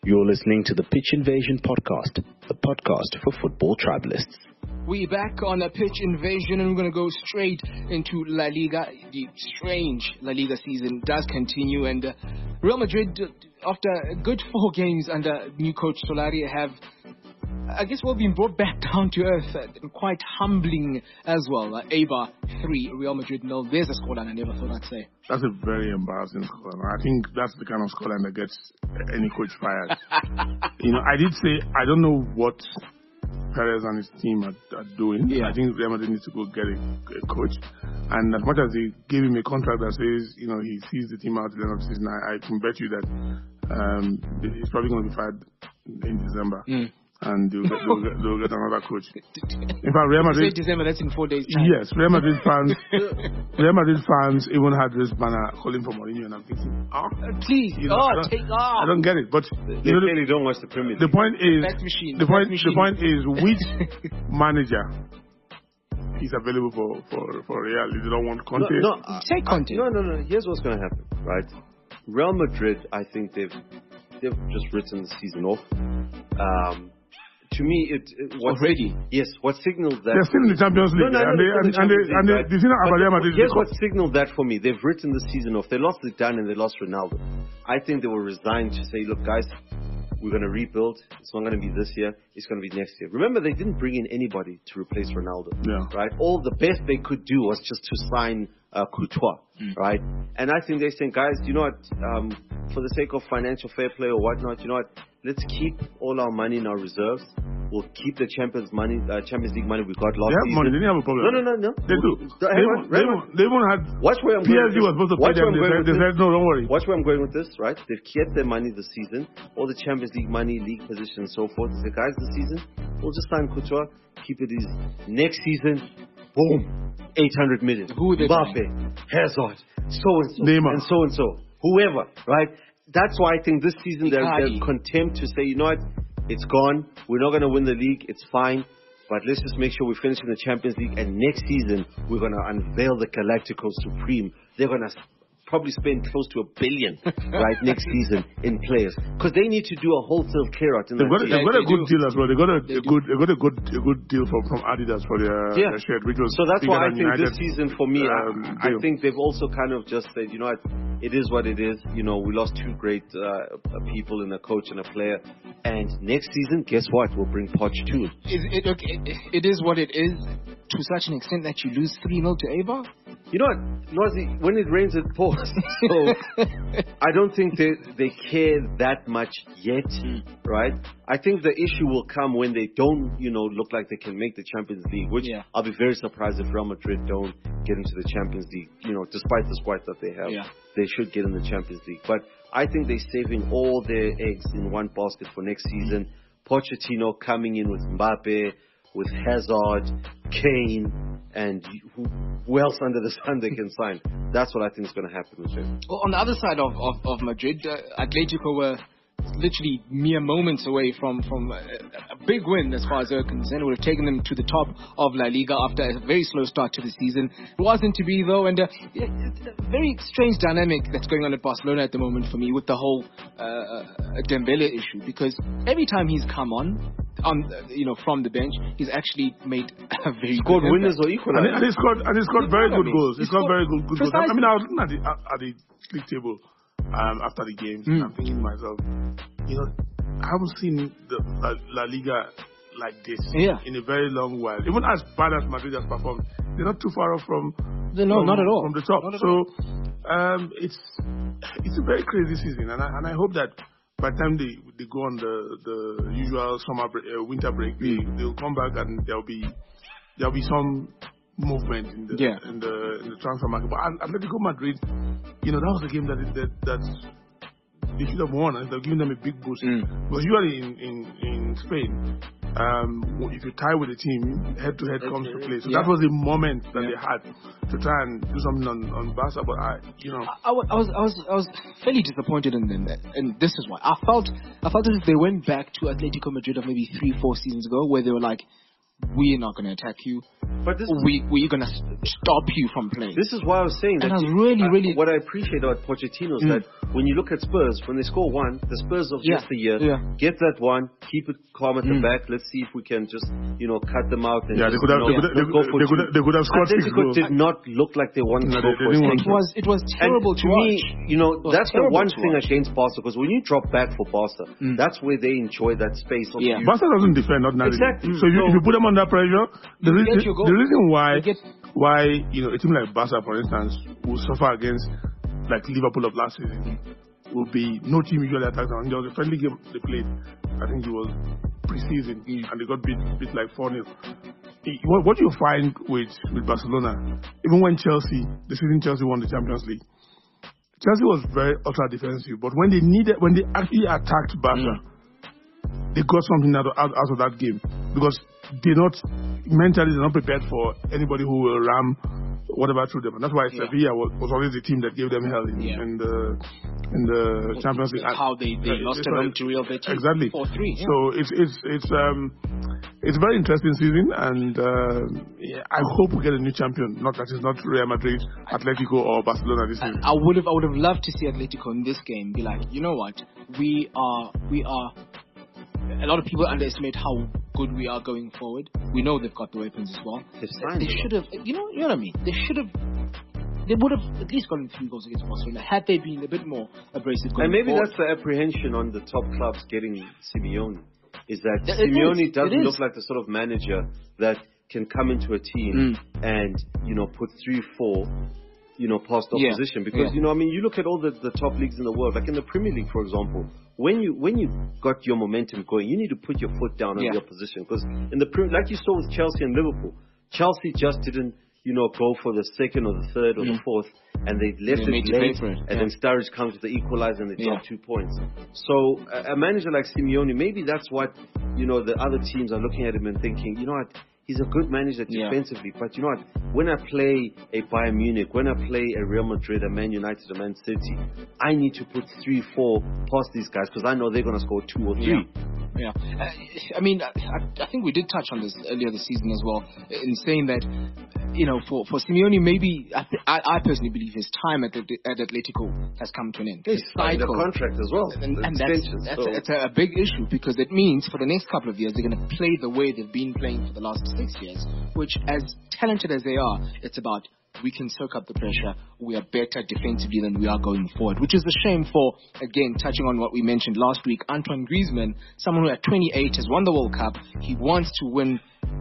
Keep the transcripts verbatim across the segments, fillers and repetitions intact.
You're listening to the Pitch Invasion podcast, the podcast for football tribalists. We're back on a Pitch Invasion, and we're going to go straight into La Liga. The strange La Liga season does continue, and uh, Real Madrid, uh, after a good four games under new coach Solari, have, I guess, well, been brought back down to earth, uh, and quite humbling as well. Uh, Eibar three, Real Madrid nil. There's a scoreline I never thought I'd say. That's a very embarrassing scoreline. I think that's the kind of scoreline that gets any coach fired. You know, I did say I don't know what Perez and his team are, are doing. Yeah. I think Real Madrid needs to go get a, a coach. And as much as they gave him a contract that says, you know, he sees the team out at the end of the season, I, I can bet you that um, he's probably going to be fired in December. Mm. And they'll get, they'll, get, they'll get another coach. In fact, Real Madrid... December, that's in four days' time. Yes, Real Madrid fans Real Madrid fans even had this banner calling for Mourinho, and I'm thinking, oh, please, you know, oh, I take off. I don't get it, but... They you know, really don't watch the Premier League. The point is... Machine, the, point, machine. the point is, which manager is available for, for, for Real? They don't want Conte? No, no, take Conte. No, no, no. Here's what's going to happen, right? Real Madrid, I think they've they've just written the season off. Um... To me, it, it what already yes. What signals that they're still in the Champions League, no, no, and, no, they, and, and, they, and they, the thing about Real Madrid. Here's what signaled that for me: they've written the season off. They lost Zidane and they lost Ronaldo. I think they were resigned to say, "Look, guys, we're going to rebuild. It's not going to be this year. It's going to be next year." Remember, they didn't bring in anybody to replace Ronaldo. Yeah. Right. All the best they could do was just to sign uh, Courtois. Mm. Right. And I think they're saying, guys, you know what? Um, for the sake of financial fair play or whatnot, you know what? Let's keep all our money in our reserves. We'll keep the Champions money, uh, Champions League money we got last they have season. money. They didn't have a problem. No, no, no, no. They do. They, they, on, they, on. they even had. Watch where I'm P S G going. was supposed to pay them. They, said, they said, no, don't worry. Watch where I'm going with this, right? They've kept their money this season. All the Champions League money, league position, and so forth. They said, guys, this season we'll just sign Courtois. Keep it easy. Next season, boom, eight hundred million. Who would they Mbappe, Hazard, so and so, Neymar. and so and so, whoever, right? That's why I think this season they're, they're content to say, you know what, it's gone. We're not going to win the league. It's fine. But let's just make sure we finish in the Champions League. And next season, we're going to unveil the Galacticos Supreme. They're going to probably spend close to a billion right next season in players, because they need to do a wholesale clear out. In they've got, they've got a good do. deal as well. They got a, a good, they got a good, a good deal from, from Adidas for their, yeah. their shirt, which was so that's why I think United, this season for me, um, I, I think they've also kind of just said, you know what, it is what it is. You know, we lost two great uh, people in a coach and a player, and next season, guess what? We'll bring Poch too. Is it, okay, it is what it is to such an extent that you lose three nil to Eibar. You know what, Nazi, when it rains, it pours. So I don't think they they care that much yet, mm. right? I think the issue will come when they don't, you know, look like they can make the Champions League, which yeah. I'll be very surprised if Real Madrid don't get into the Champions League. You know, despite the squad that they have, yeah. they should get in the Champions League. But I think they're saving all their eggs in one basket for next season. Pochettino coming in with Mbappe, with Hazard, Kane, and who, who else under the sun they can sign. That's what I think is going to happen with him. Well, on the other side of, of, of Madrid, uh, Atletico were literally mere moments away from, from a, a big win as far as they're concerned. It would have taken them to the top of La Liga after a very slow start to the season. It wasn't to be, though, and uh, it's a very strange dynamic that's going on at Barcelona at the moment for me with the whole uh, Dembele issue, because every time he's come on, on you know, from the bench, he's actually made a very scored good winners or equal, and, and he scored and he scored very good goals. He scored very good, good goals. I mean, I was looking at the at the league table um, after the games, mm. and I'm thinking to myself, you know, I haven't seen the La, La Liga like this yeah. in a very long while. Even as bad as Madrid has performed, they're not too far off from no, from, not at all from the top. So um, it's it's a very crazy season, and I, and I hope that by the time they they go on the, the usual summer break, uh, winter break, they they'll come back and there'll be there'll be some movement in the yeah. in the in the transfer market. But Atletico Madrid, you know, that was a game that that that they should have won, and they're giving them a big boost. Mm. But usually in in, in Spain, um, if you tie with a team, head to head comes to play. So yeah. that was the moment that yeah. they had to try and do something on, on Barca. But I, you know, I, I, was I was I was fairly disappointed in them, and this is why I felt I felt as if they went back to Atletico Madrid of maybe three four seasons ago, where they were like, we're not going to attack you. But this we, we're going to stop you from playing. This is why I was saying and that. I really, really... What I appreciate about Pochettino is mm. that when you look at Spurs, when they score one, the Spurs of yeah. yesteryear, yeah. get that one, keep it calm at mm. the back. Let's see if we can just, you know, cut them out. And yeah, just, they could have, you know, they could have, go for they could have, they could have scored six Atletico goals. did not look like they wanted no, to go they, for they it. It was, it was terrible and to me, watch. you know, that's the one thing watch. against Barca, because when you drop back for Barca, mm. that's where they enjoy that space. Of yeah. Barca doesn't defend, not exactly. So, if, you, so if you put them under pressure, the reason, the reason why, get, why, you know, a team like Barca, for instance, will suffer against like Liverpool of last season will be no team usually attacks them. There was a friendly game they played. I think it was pre-season, mm. and they got beat, beat like four nil. What, what do you find with, with Barcelona? Even when Chelsea, the season Chelsea won the Champions League, Chelsea was very ultra defensive. But when they needed, when they actually attacked Barca, mm. they got something out of, out, out of that game because they're not mentally they're not prepared for anybody who will ram whatever through them. And that's why yeah. Sevilla was, was always the team that gave them hell in, yeah. in the in the well, Champions League. How they, they uh, lost to them to Real Betis. Exactly. four three. Yeah. So it's it's it's um it's a very interesting season, and uh, yeah, I hope we get a new champion. Not that it's not Real Madrid, Atletico, or Barcelona this season. I, I would have I would have loved to see Atletico in this game be like, you know what, we are we are. A lot of people underestimate how good we are going forward. We know they've got the weapons as well. They should have, you know, you know what I mean. They should have. They would have at least gotten three goals against Barcelona had they been a bit more abrasive. Going and maybe forward. That's the apprehension on the top clubs getting Simeone. Is that it Simeone is. doesn't look like the sort of manager that can come into a team mm. and you know put three, four. You know, past opposition yeah. because yeah. you know, I mean, you look at all the, the top leagues in the world, like in the Premier League, for example. When you when you got your momentum going, you need to put your foot down on yeah. the opposition because in the like you saw with Chelsea and Liverpool, Chelsea just didn't you know go for the second or the third or mm. the fourth, and they left they it late, it. and yeah. then Sturridge comes with the equalizer and they yeah. drop two points. So a, a manager like Simeone, maybe that's what you know the other teams are looking at him and thinking, you know what. He's a good manager defensively, yeah. but you know what? When I play a Bayern Munich, when I play a Real Madrid, a Man United, a Man City, I need to put three, four past these guys because I know they're going to score two or three. Yeah, yeah. Uh, I mean, I, I think we did touch on this earlier this season as well, in saying that, you know, for, for Simeone, maybe I, th- I, I personally believe his time at, the, at Atletico has come to an end. He's signed a contract as well, and, and that's, that's, so. a, that's a big issue because it means for the next couple of years they're going to play the way they've been playing for the last six years, which, as talented as they are, it's about we can soak up the pressure. We are better defensively than we are going forward, which is a shame for, again, touching on what we mentioned last week, Antoine Griezmann, someone who at twenty-eight has won the World Cup. He wants to win,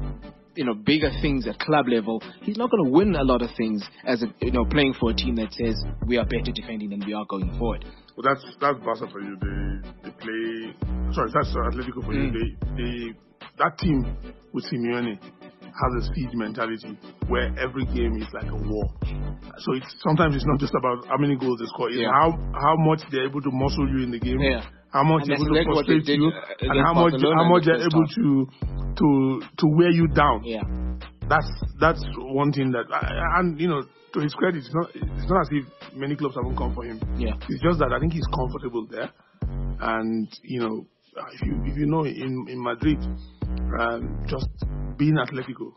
you know, bigger things at club level. He's not going to win a lot of things as a, you know, playing for a team that says we are better defending than we are going forward. Well, that's that's Barca for you. They they play. Sorry, that's Atletico for mm. you. They they that team with Simeone has a siege mentality where every game is like a war. So it's sometimes it's not just about how many goals they score, it's yeah. how how much they're able to muscle you in the game, yeah. how much they're able to frustrate you, and how much Barcelona how much they're able to to to wear you down. Yeah, that's that's one thing that, and you know, to his credit, it's not it's not as if many clubs haven't come for him. Yeah, it's just that I think he's comfortable there, and you know, if you if you know in in Madrid. Um, just being Atletico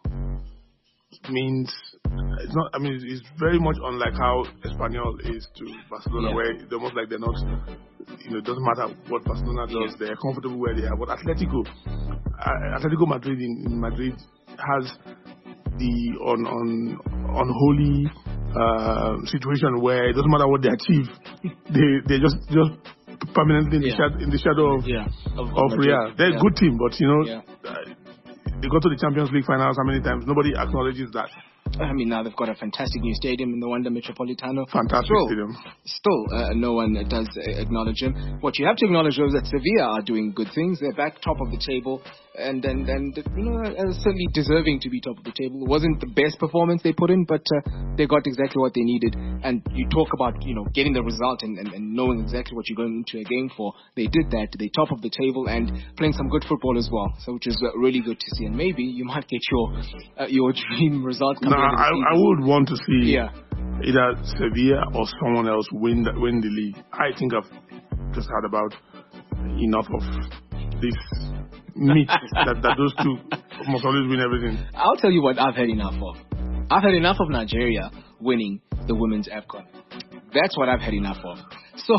means it's not. I mean, it's, it's very much unlike how Espanyol is to Barcelona, yeah. where it's almost like they're not. You know, it doesn't matter what Barcelona does; yeah. they're comfortable where they are. But Atletico, uh, Atletico Madrid in, in Madrid has the on on unholy uh, situation where it doesn't matter what they achieve, they they just just. permanently in the, yeah. shadow, in the shadow of, yeah. of, of Real. They're yeah. a good team, but you know, yeah. uh, they go to the Champions League finals how many times? Nobody acknowledges that. I mean, now they've got a fantastic new stadium in the Wanda Metropolitano. Fantastic still, stadium. Still, uh, no one does uh, acknowledge him. What you have to acknowledge is that Sevilla are doing good things. They're back top of the table, and and, and you know, uh, certainly deserving to be top of the table. It wasn't the best performance they put in, but uh, they got exactly what they needed. And you talk about, you know, getting the result and, and, and knowing exactly what you're going into a game for. They did that. They top of the table and playing some good football as well, so which is uh, really good to see. And maybe you might get your uh, your dream result. No, I, I would want to see yeah. either Sevilla or someone else win the, win the league. I think I've just had about enough of this meat that, that those two must always win everything. I'll tell you what I've had enough of. I've had enough of Nigeria winning the women's AFCON. That's what I've had enough of. So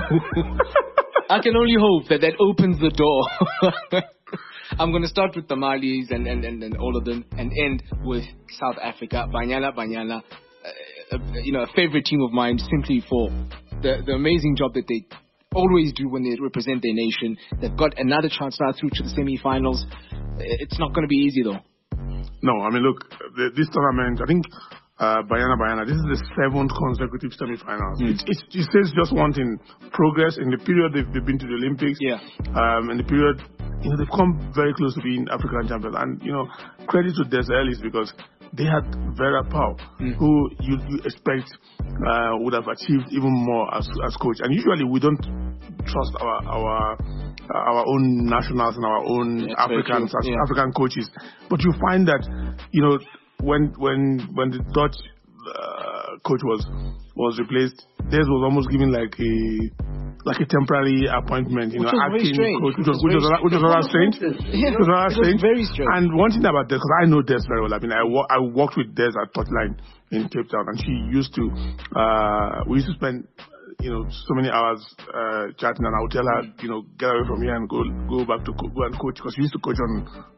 I can only hope that that opens the door. I'm going to start with the Malis and, and, and, and all of them and end with South Africa. Banyana, Banyana, uh, uh, you know, a favorite team of mine simply for the, the amazing job that they always do when they represent their nation. They've got another chance now through to the semi-finals. It's not going to be easy though. No, I mean, look, the, this tournament, I think uh, Banyana, Banyana, this is the seventh consecutive semi-finals. Mm. It, it, it says just one thing, progress. In the period they've, they've been to the Olympics, yeah. um, in the period, you know, they've come very close to being African champions. And, you know, credit to Des Ellis because they had Vera Pauw, mm. who you, you expect uh, would have achieved even more as as coach. And usually we don't trust our our uh, our own nationals and our own yeah, Africans as yeah. African coaches. But you find that, you know, when when when the Dutch uh, coach was was replaced, Des was almost given like a like a temporary appointment, you which know, acting coach, which was which was which was rather strange. Yeah, which was rather strange. Very strange. And one thing about Des, because I know Des very well. I mean, I wo- I worked with Des at Touchline in Cape Town, and she used to uh, we used to spend you know so many hours uh, chatting, and I would tell her, you know, get away from here and go go back to co- go and coach, because she used to coach on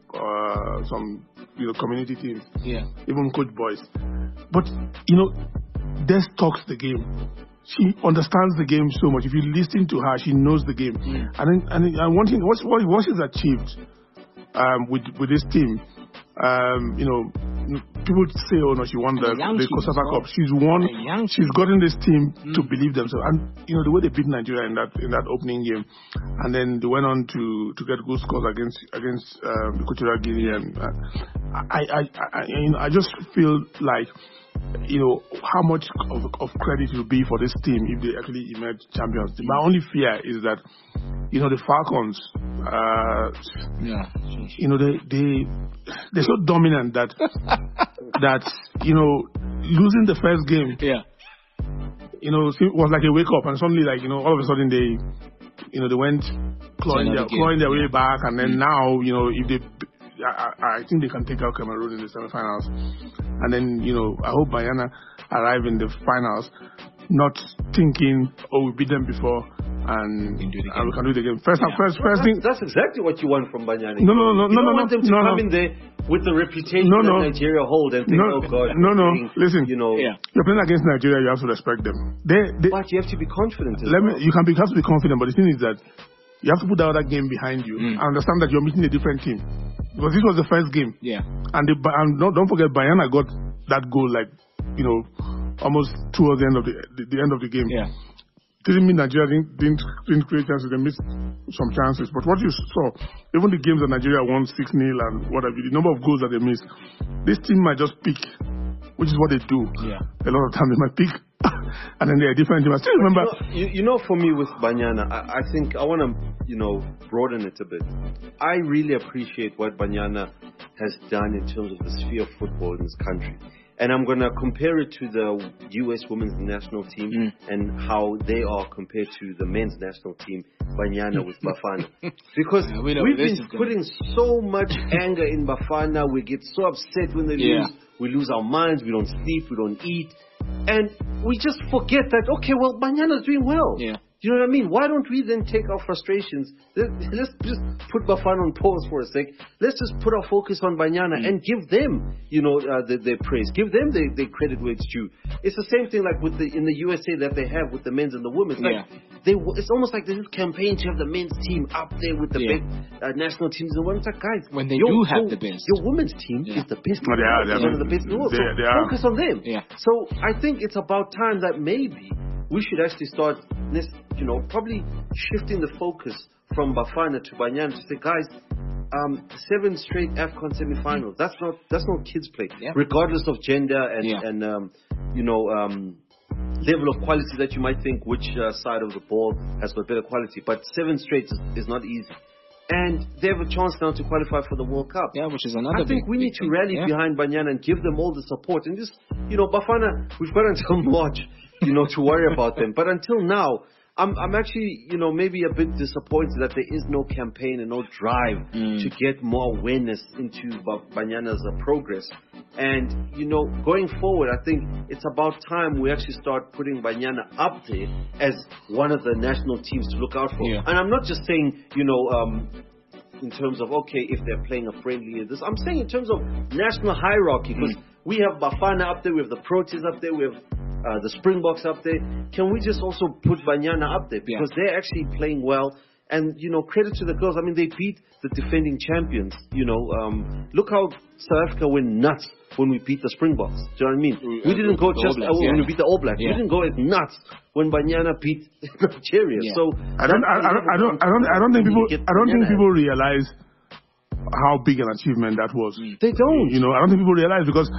uh, some you know community teams, yeah, even coach boys. But you know, Des talks the game. She understands the game so much. If you listen to her, she knows the game. Mm. And then, and, and one thing, what what what she's achieved um, with with this team, um, you know, people say, oh no, she won the the COSAFA Cup. She's won. She's gotten this team mm. to believe themselves. And you know the way they beat Nigeria in that in that opening game, and then they went on to to get good scores against against um, Equatorial Guinea. And uh, I, I I I you know I just feel like, you know, how much of, of credit will be for this team if they actually emerge champions. My only fear is that, you know, the Falcons, uh, yeah. you know, they, they, they're so dominant that, that, you know, losing the first game, yeah, you know, was like a wake up, and suddenly, like, you know, all of a sudden they, you know, they went clawing their, clawing their way back, and then mm. now, you know, if they, I, I think they can take out Cameroon in the semi-finals. And then, you know, I hope Banyana arrive in the finals not thinking, oh, we beat them before and, we, and we can do it again. First, yeah. first, first that's, thing. That's exactly what you want from Banyana. No, no, no, you no, don't no, want them to no, come no. in there with the reputation no, no. that Nigeria hold and think, no, oh God. No, no, being, listen. You know, yeah. You're playing against Nigeria, you have to respect them. They, they, but you have to be confident. As let well. me, you can be, you have to be confident, but the thing is that you have to put that other game behind you mm. and understand that you're meeting a different team. Because this was the first game. Yeah. And, the, and don't, don't forget, Banyana got that goal, like, you know, almost towards the end of the the, the end of the game. Yeah. Didn't mean Nigeria didn't, didn't, didn't create chances. They missed some chances. But what you saw, even the games that Nigeria won six nil and whatever, the number of goals that they missed, this team might just pick, which is what they do. Yeah. A lot of time they might pick. And then they're different. I still remember. You know, you, you know, for me with Banyana, I, I think I want to, you know, broaden it a bit. I really appreciate what Banyana has done in terms of the sphere of football in this country. And I'm going to compare it to the U S women's national team mm. and how they are compared to the men's national team, Banyana with Bafana. Because yeah, we we've been putting so much anger in Bafana. We get so upset when they yeah. lose. We lose our minds. We don't sleep. We don't eat. And we just forget that, okay, well, Banyana's doing well. Yeah. You know what I mean? Why don't we then take our frustrations? Let's just put Bafana on pause for a sec. Let's just put our focus on Banyana mm. and give them, you know, uh, their, their praise. Give them their, their credit where it's due. It's the same thing like with the in the U S A that they have with the men's and the women's. Like yeah. they, it's almost like this campaign to have the men's team up there with the yeah. best uh, national teams and women's. Like, guys, when they your, do have your, the best, your women's team yeah. is the best. No, they are. They are one of the best in the world. They, so they focus on them. Yeah. So I think it's about time that maybe we should actually start this, you know, probably shifting the focus from Bafana to Banyana to say, guys, um, seven straight AFCON semi-finals. That's not that's not kids play, yeah. regardless of gender and yeah. and um, you know um, level of quality that you might think which uh, side of the ball has got better quality. But seven straight is, is not easy. And they have a chance now to qualify for the World Cup. Yeah, which is another I think big, we need big to rally yeah. behind Banyana and give them all the support. And just, you know, Bafana, we've got until March, you know, to worry about them. But until now, I'm, I'm actually, you know, maybe a bit disappointed that there is no campaign and no drive mm. to get more awareness into Banyana's uh, progress. And, you know, going forward, I think it's about time we actually start putting Banyana up there as one of the national teams to look out for. Yeah. And I'm not just saying, you know, um, in terms of, okay, if they're playing a friendly, this. I'm saying in terms of national hierarchy, because mm. we have Bafana up there, we have the Proteas up there, we have uh, the Springboks up there. Can we just also put Banyana up there? Because yeah. they're actually playing well. And, you know, credit to the girls. I mean, they beat the defending champions. You know, um, look how South Africa went nuts when we beat the Springboks. Do you know what I mean? Mm, we didn't go just Blacks, uh, yeah. when we beat the All Blacks. Yeah. We didn't go as nuts when Banyana beat Nigeria. Yeah. So I don't, I, I, don't, I don't, I don't, I don't think people, I don't think people realize how big an achievement that was. They don't. You know, I don't think people realize because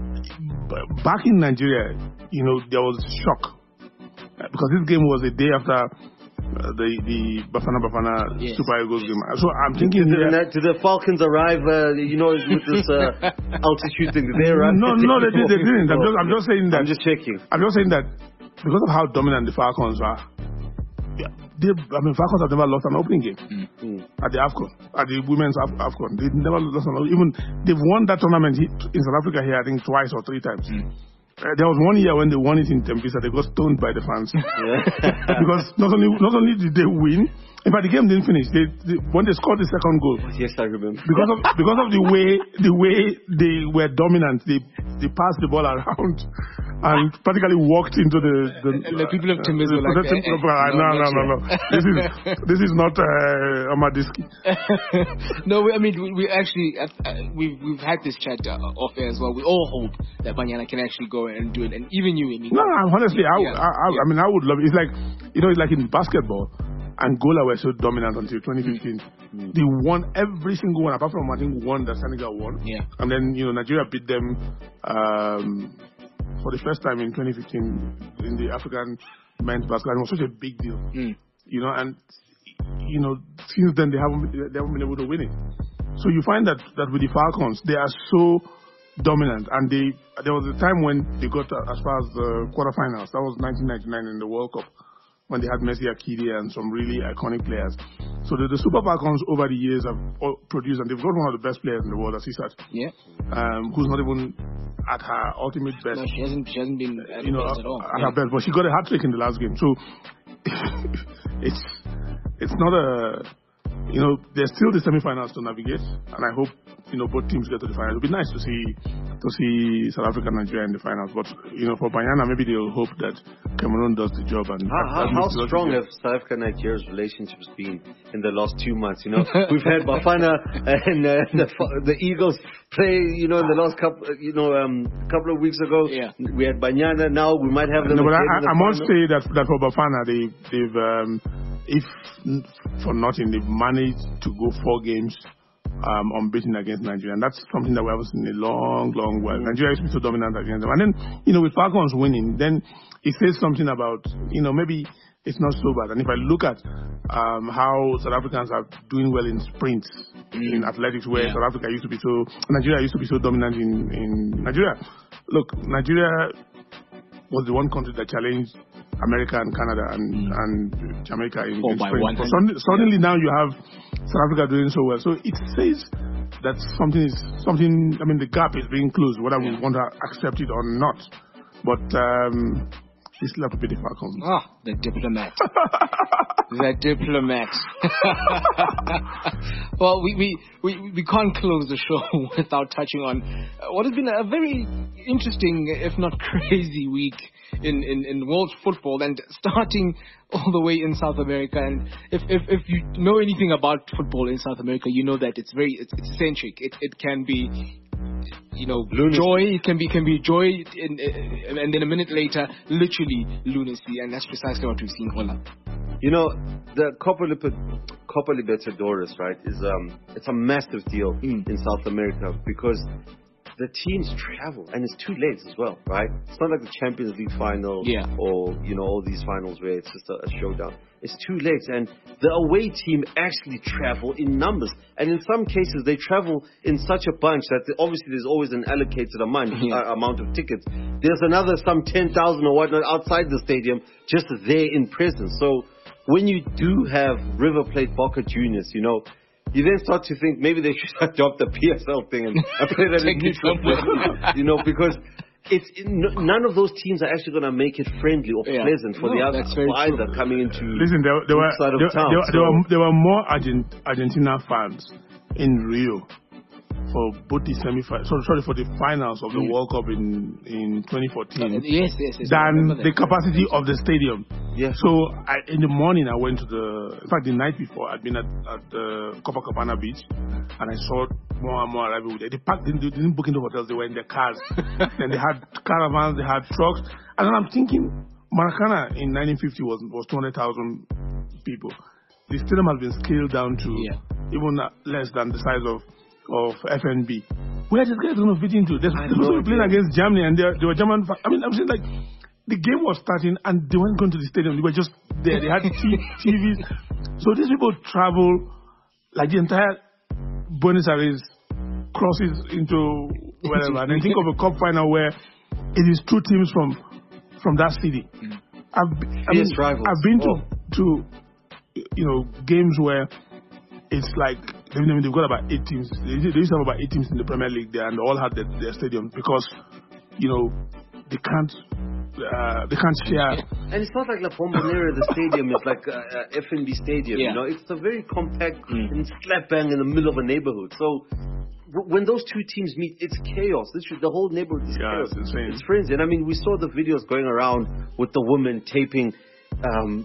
back in Nigeria, you know, there was shock because this game was a day after. Uh, the the Bafana Bafana yes. Super Eagles game. So I'm thinking, did, yeah, the, did the Falcons arrive? Uh, you know, with this uh, altitude thing, did they arrive? No, no, they, did, they didn't. I'm just, I'm just saying that. I'm just checking. I'm just saying that because of how dominant the Falcons are. Yeah, they, I mean, Falcons have never lost an opening game mm. at the AFCON, at the women's Af- AFCON. They've never lost an even. They've won that tournament in South Africa here, I think, twice or three times. Mm. Uh, there was one year when they won it in Tembisa, they got stoned by the fans. Yeah. Because not only not only did they win, in fact the game didn't finish. They, they when they scored the second goal. Yes, I remember. Because of because of the way the way they were dominant, they they passed the ball around and practically walked into the the, and the people of Tembisa uh, like uh, uh, uh, no, no, no, no, no. This is this is not uh, Amadiski. No, I mean we, we actually uh, we've we've had this chat uh, off air as well. We all hope that Banyana can actually go and do it, and even you, Amy. No, honestly, I, yeah. I, I, I mean, I would love it. It's like, you know, it's like in basketball, Angola were so dominant until twenty fifteen. Mm. They won every single one, apart from I think one that Senegal won. Yeah. And then, you know, Nigeria beat them um, for the first time in twenty fifteen in the African men's basketball. It was such a big deal, mm. you know, and you know, since then they haven't they haven't been able to win it. So you find that that with the Falcons, they are so dominant, and they there was a time when they got uh, as far as the quarterfinals. That was nineteen ninety-nine in the World Cup when they had Messi, Akidi, and some really iconic players. So the, the Super Falcons over the years have produced, and they've got one of the best players in the world, Asisat. Yeah. Um, who's not even at her ultimate best. No, she hasn't. She hasn't been at you know best at all. At yeah. her best, but she got a hat trick in the last game. So it's it's not a. You know, there's still the semi-finals to navigate, and I hope, you know, both teams get to the final. It'd be nice to see to see South Africa and Nigeria in the finals, but, you know, for Banyana, maybe they'll hope that Cameroon does the job. And How, how, how strong have South Africa and Nigeria's relationships been in the last two months? You know, we've had Bafana and uh, the, the Eagles play, you know, in the last couple, you know, um, couple of weeks ago. Yeah. We had Banyana, now we might have them. No, but I, I, I must say that, that for Bafana, they, they've, um, if for nothing, they've managed to go four games um, unbeaten against Nigeria. And that's something that we haven't seen in a long, long while. Mm. Nigeria used to be so dominant against them. And then, you know, with Falcons winning, then it says something about, you know, maybe it's not so bad. And if I look at um, how South Africans are doing well in sprints, mm. in athletics, where yeah. South Africa used to be so, Nigeria used to be so dominant in, in Nigeria. Look, Nigeria was the one country that challenged America and Canada and, mm. and Jamaica in, oh, in sprint. But suddenly, suddenly yeah. now you have South Africa doing so well. So it says that something is something. I mean, the gap is being closed, whether yeah. we want to accept it or not. But um, we still have to be the Falcons. Ah, the diplomat. The diplomat. Well, we, we, we, we can't close the show without touching on what has been a very interesting, if not crazy, week in, in, in world football, and starting all the way in South America. And if, if, if you know anything about football in South America, you know that it's very it's, it's eccentric. It it can be, you know, lunacy. Joy. It can be can be joy, in, in, and then a minute later, literally lunacy, and that's precisely what we've seen. Hola. You know, the Copa, Liber- Copa Libertadores, right, is um, it's a massive deal mm. in South America because the teams travel, and it's two legs as well, right? It's not like the Champions League final, yeah. or you know all these finals where it's just a, a showdown. It's two legs, and the away team actually travel in numbers, and in some cases they travel in such a bunch that the, obviously there's always an allocated amount yeah. uh, amount of tickets. There's another some ten thousand or whatnot outside the stadium just there in presence. So when you do have River Plate Boca Juniors, you know. You then start to think maybe they should adopt the P S L thing and, and play that in neutral, you know, because it's none of those teams are actually going to make it friendly or yeah. pleasant for no, the other for either true. coming into. Listen, there, there were side of there, town, there, so. there were there were more Argent, Argentina fans in Rio for both the semi-finals, sorry, for the finals of the mm. World Cup in in twenty fourteen. Uh, yes, yes, yes. Than the capacity of the stadium. Yeah. So I, in the morning I went to the, in fact the night before I'd been at, at the Copacabana beach, and I saw more and more arriving. They packed, they didn't book into hotels. They were in their cars. Then they had caravans, they had trucks, and then I'm thinking Maracana in nineteen fifty was was two hundred thousand people. The stadium has been scaled down to yeah. even less than the size of. of F N B. Where are these guys going to fit into? They're supposed to be playing against Germany, and they were German. I mean, I'm saying like the game was starting, and they weren't going to the stadium. They were just there. They had T Vs. So these people travel like the entire Buenos Aires crosses into wherever, and then think of a cup final where it is two teams from from that city. I've, I mean, I've been to, oh. to you know games where it's like. I mean, they've got about eight teams. They used to have about eight teams in the Premier League there, and they all had their, their stadium because, you know, they can't, uh, they can't share. And it's not like La Bombonera, the stadium is like a, a F N B stadium. Yeah. You know, it's a very compact mm. and slap bang in the middle of a neighborhood. So w- when those two teams meet, it's chaos. Literally, the whole neighborhood is yeah, chaos. It's insane. It's frenzy. And I mean, we saw the videos going around with the woman taping. Um,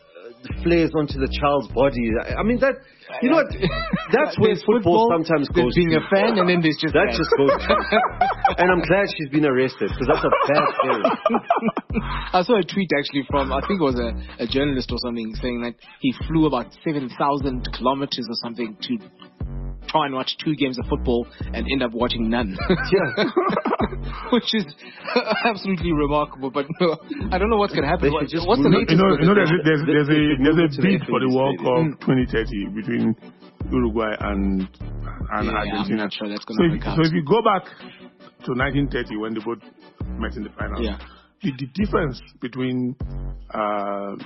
flares onto the child's body. I mean that you know what? That's where football, football sometimes goes. Being to. a fan, and then there's just that just goes. To. And I'm glad she's been arrested because that's a bad thing. I saw a tweet actually from I think it was a, a journalist or something saying that he flew about seven thousand kilometers or something to try and watch two games of football and end up watching none. Yeah. Which is absolutely remarkable, but no, I don't know what's going to happen. What, what's the latest? You know, you know there's, there's, there's a there's a bid for the World Cup twenty thirty between Uruguay and and yeah, Argentina. I'm not sure that's going so, to if, work out. so if you go back to nineteen thirty when they both met in the final, yeah. the, the difference between uh,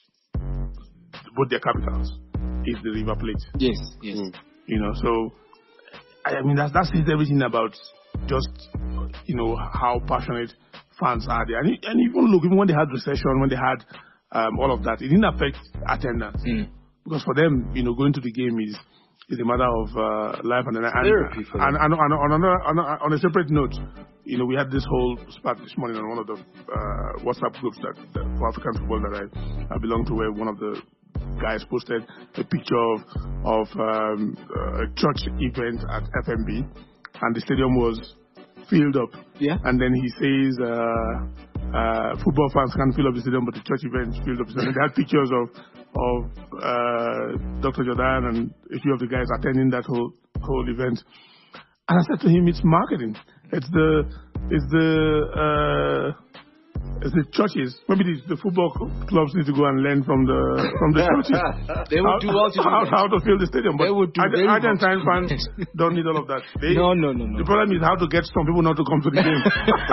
both their capitals is the River Plate. Yes, yes. Mm. You know, so I mean that that says everything about just you know how passionate fans are there, and, and even look, even when they had recession, when they had um, all of that, it didn't affect attendance mm. because for them, you know, going to the game is is a matter of uh, life and and, therapy for them. and, and, and on another on a, on a separate note, you know, we had this whole spat this morning on one of the uh, WhatsApp groups that, that for African football that I, I belong to, where one of the guys posted a picture of of um, a church event at F M B, and the stadium was filled up. Yeah. And then he says, uh, uh, football fans can't fill up the stadium, but the church event filled up the stadium. They had pictures of of uh, Doctor Jordan and a few of the guys attending that whole whole event. And I said to him, it's marketing. It's the it's the uh, It's the churches. Maybe the, the football clubs need to go and learn from the from the churches. They would how, do well to how, do how to fill the stadium. But they would do Argentine Argentine fans don't need all of that. They, no, no, no, no. The problem is how to get some people not to come to the game.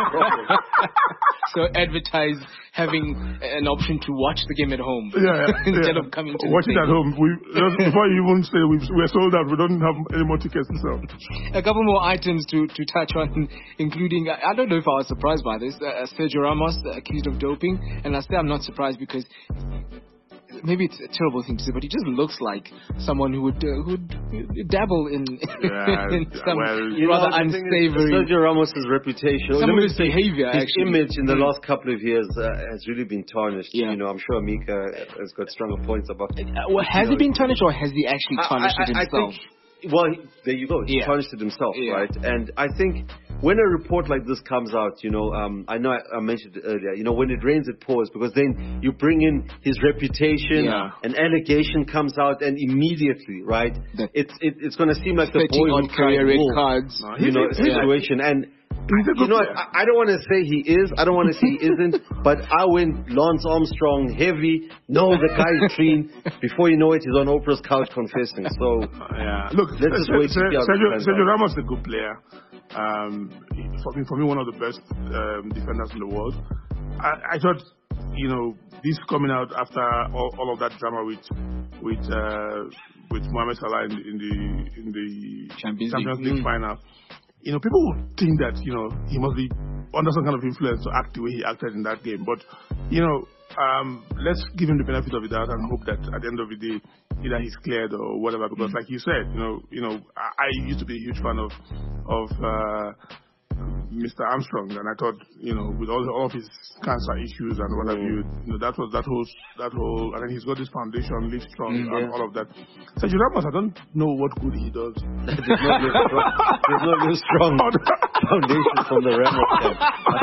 So advertise having an option to watch the game at home yeah, yeah, instead yeah. of coming to watch the it at home. We, before you even say we, we're sold out, we don't have any more tickets to sell. A couple more items to, to touch on, including, I don't know if I was surprised by this, uh, Sergio Ramos uh, accused of doping, and I say I'm not surprised because maybe it's a terrible thing to say, but he just looks like someone who would uh, who would dabble in, yeah, in some well, rather know, unsavory. Sergio Ramos's reputation, some of his behavior, his actually. image in the mm. last couple of years uh, has really been tarnished. Yeah. You know, I'm sure Mika has got stronger points about it. Uh, well, has you it know, been tarnished, or has he actually tarnished I, I, it himself? I think, well, he, there you go. He yeah. tarnished it himself, yeah. right? And I think when a report like this comes out, you know, um, I know I, I mentioned it earlier, you know, when it rains, it pours, because then you bring in his reputation, Yeah. an allegation comes out, and immediately, right, The it's it, it's going to seem like the thirteen boy odd who cried career red wolf, cards. No, you know, he's a- he's a- situation. And He's a you good know, player. I, I don't want to say he is. I don't want to say he isn't. But I went Lance Armstrong heavy. No, the guy's clean. Before you know it, he's on Oprah's couch confessing. So Yeah. Look, let's just wait to see how Sergio, it Sergio turns out. Ramos is a good player. Um, for me, for me, one of the best um, defenders in the world. I, I thought, you know, this coming out after all, all of that drama with with uh, with Mohamed Salah in, in the in the Champions Champions League. League Mm. final. You know, people would think that, you know, he must be under some kind of influence to act the way he acted in that game. But, you know, um, let's give him the benefit of the doubt and hope that at the end of the day, either he's cleared or whatever. Because, like you said, you know, you know, I, I used to be a huge fan of of uh, Mister Armstrong, and I thought, you know, with all, all of his cancer issues and what have you, you know, that was that whole that whole, and then he's got this foundation, Live Strong, Mm, and yeah. all of that. Sergio Ramos, I don't know what good he does. There's no real strong, there's no real strong foundation from the Ramos camp.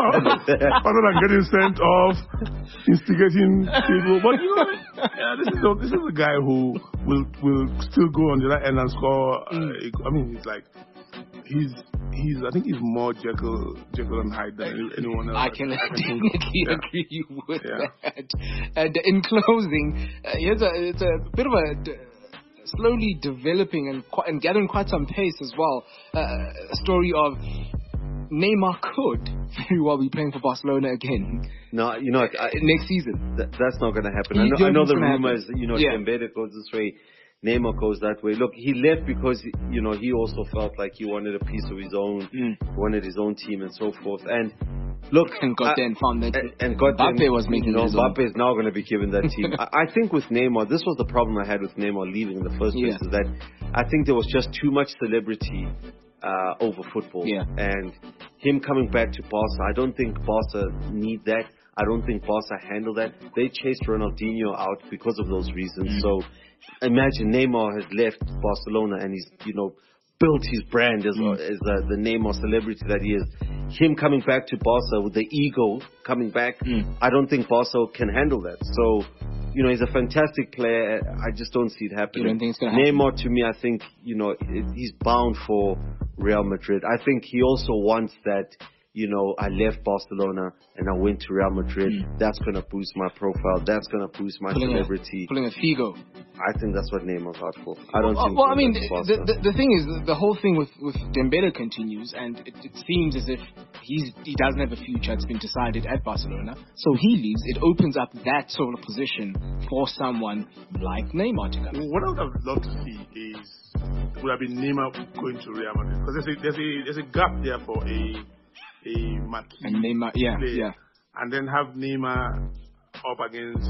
Other than getting sent off, instigating people. But you know, yeah, this is a, this is a guy who will will still go on the other end and score. Uh, I mean, he's like he's he's I think he's more Jekyll Jekyll and Hyde than any- anyone else. I can think definitely of. Yeah. agree with Yeah. that. And in closing, uh, here's a it's a bit of a d- slowly developing and quite, and gathering quite some pace as well. Uh, a story of Neymar could very well be playing for Barcelona again No, you know, uh, I, next season. Th- that's not going to happen. You I know, I don't know think the it's gonna rumor happen? is that, you know, Yeah. Dembele goes this way, Neymar goes that way. Look, he left because, you know, he also felt like he wanted a piece of his own, Mm. wanted his own team and so forth. And look, And got I- there and found that and, and got Mbappe them, was making you know, his own. Mbappe is now going to be given that team. I, I think with Neymar, this was the problem I had with Neymar leaving in the first place, Yeah. is that I think there was just too much celebrity uh, over football. Yeah. And him coming back to Barca, I don't think Barca need that. I don't think Barca handle that. They chased Ronaldinho out because of those reasons. Mm. So imagine Neymar has left Barcelona and he's, you know, built his brand as, Mm. as uh, the Neymar celebrity that he is. Him coming back to Barca with the ego coming back, Mm. I don't think Barca can handle that. So, you know, he's a fantastic player. I just don't see it happening. You don't think it's gonna happen? Neymar, to me, I think, you know, it- he's bound for Real Madrid. I think he also wants that, you know, I left Barcelona and I went to Real Madrid. Mm. That's going to boost my profile. That's going to boost my Pulling celebrity. a, pulling a Figo. I think that's what Neymar's out for. I don't Well, think well so I mean, that's the, Barca. the, the thing is, the whole thing with, with Dembele continues, and it, it seems as if he's he doesn't have a future. It's been decided at Barcelona, so he leaves. It opens up that sort of position for someone like Neymar to come. What I would have loved to see is would have been Neymar going to Real Madrid, because there's a there's a there's a gap there for a a marquee And Neymar, yeah, player, yeah. and then have Neymar up against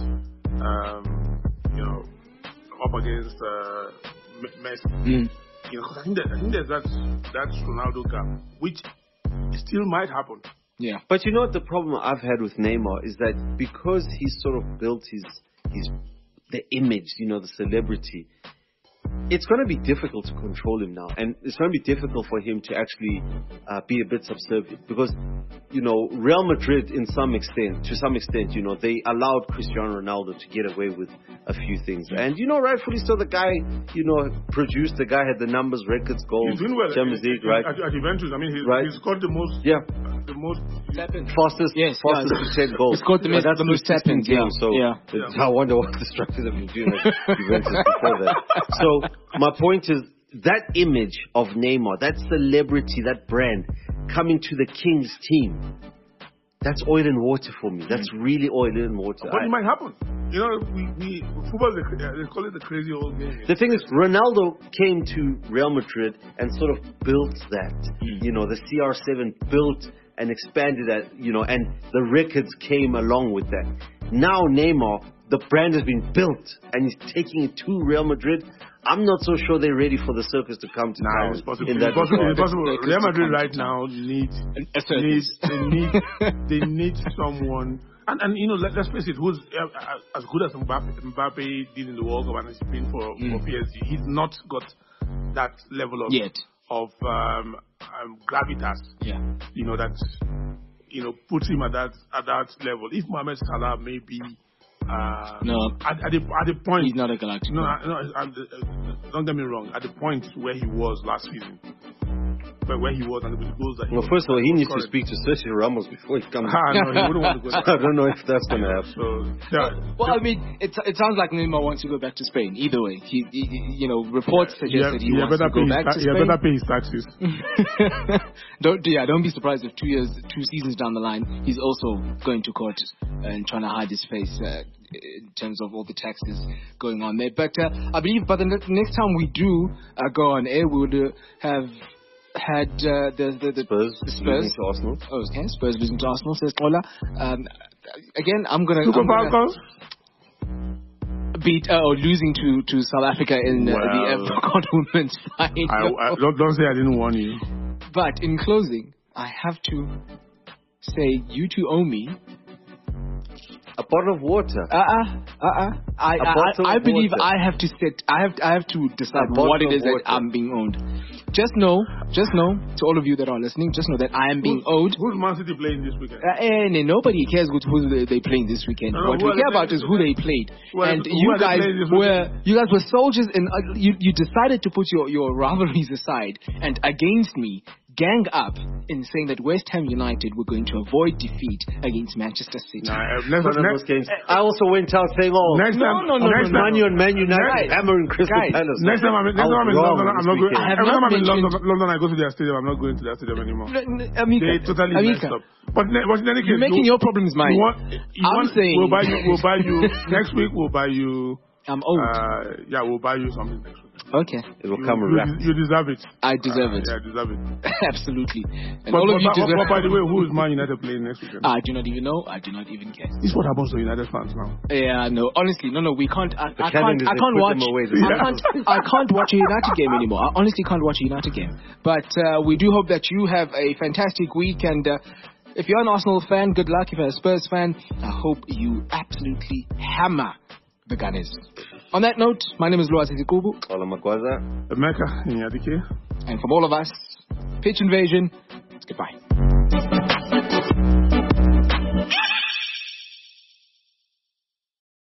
um, you know up against uh, M- Messi. Mm. You know, 'cause I think that I think there's that that Ronaldo gap, which still might happen. Yeah. But you know what the problem I've had with Neymar is that because he's sort of built his his the image, you know, the celebrity, it's going to be difficult to control him now, and it's going to be difficult for him to actually uh, be a bit subservient because, you know, Real Madrid, in some extent, to some extent, you know, they allowed Cristiano Ronaldo to get away with a few things, and you know, rightfully so. The guy, you know, produced. The guy had the numbers, records, goals, He's doing well Champions at, League, right? At, at Juventus, I mean, he's, Right. he's scored the most. Yeah. The most. Fastest, Yes, fastest yeah. to ten goals. He scored the But most- that's the most through sixteen tap-ins, yeah. games. So Yeah. it's- I wonder what the structures have been doing at Juventus before that. So my point is that image of Neymar, that celebrity, that brand coming to the Kings team, that's oil and water for me. That's really oil and water. But I- it might happen. You know, we, we football, they, they call it the crazy old game. The thing is, Ronaldo came to Real Madrid and sort of built that. You know, the C R seven built and expanded that, you know, and the records came along with that. Now Neymar, the brand has been built and he's taking it to Real Madrid. I'm not so sure they're ready for the circus to come to Nah, town. it's possible. in It's that possible. regard. It's possible. They could Real Madrid come to right town. now needs A circus. needs they need they need someone. And, and you know, let, let's face it, who's uh, uh, as good as Mbappe, Mbappe did in the World Cup and has been for, Mm. for P S G, he's not got that level of Yet. of um, um, gravitas. Yeah. You know that you know puts him at that at that level. If Mohamed Salah maybe uh, no at, at the at the point he's not a Galactic. No, no. At the, uh, don't get me wrong. At the point where he was last season. But where he was and with the goals that he Well, was, first of all, he needs correct. to speak to Sergio Ramos before he comes. Ah, no, he wouldn't want to go there. I don't know if that's going to happen. So, yeah, Well, I mean, it, it sounds like Neymar wants to go back to Spain. Either way, he, he you know, reports suggest yeah, that he yeah, wants to go pay back his, to yeah, Spain. better pay his taxes. don't yeah, don't be surprised if two years, two seasons down the line, he's also going to court and trying to hide his face uh, in terms of all the taxes going on there. But uh, I believe by the ne- next time we do uh, go on air, we would uh, have. Had uh, the, the, the Spurs, the Spurs losing to Arsenal. Oh, okay. Spurs losing to Arsenal, says Ola. Um, again, I'm gonna, Super I'm gonna Falcons? beat uh, or losing to, to South Africa in uh, Well, the AFCON Women's Final. I, I, don't, don't say I didn't warn you. But in closing, I have to say you two owe me. A bottle of water. Uh uh uh uh. I I, bottle I, I of believe water. I have to set. I have I have to decide A bottle what it of is that water. I'm being owed. Just know, just know to all of you that are listening. Just know that I am being owed. Who's Man City playing this weekend? Uh, and, and nobody cares who, who they, they playing this weekend. No, no, what who we are they care about playing is this who they weekend? played. Who are and they- who you are they guys playing this were weekend? you guys were soldiers, and uh, you you decided to put your your rivalries aside and against me. Gang up in saying that West Ham United were going to avoid defeat against Manchester City. Nah, uh, next, One of next, those games. I also went out saying, "Oh, next no, time, no, no, next no, time, Man U and Man United Guys, hammering Crystal guys, Palace." Next time I'm, next I time was I'm in wrong London, I'm this not going. weekend. I have Every not time I'm in mentioned- London, London, I go to their stadium. I'm not going to their stadium anymore. Amika, They totally Amika, messed up. But, ne- but in any case, you're making you, your problems mine. you want, you I'm want, saying- we'll buy you. We'll buy you next week. We'll buy you. I'm owed. Uh, yeah, we'll buy you something next week. Okay, It will You, come you, wrapped. you deserve it. I deserve Uh, it. Yeah, deserve it. Absolutely. And But, all but, of you but, deserve. but by the way, who is Man United playing next weekend? I do not even know. I do not even care. This is what happens to United fans now. Yeah, no. Honestly, no, no. We can't. I, I canon can't. is I they can't put watch. them away. I can't. I can't watch a United game anymore. I honestly can't watch a United game. But uh, we do hope that you have a fantastic week. And uh, if you're an Arsenal fan, good luck. If you're a Spurs fan, I hope you absolutely hammer the Gunners. On that note, my name is Luaz Zikubu, Ola Magwaza. Emeka Nyadike. and from all of us, Pitch Invasion. Goodbye.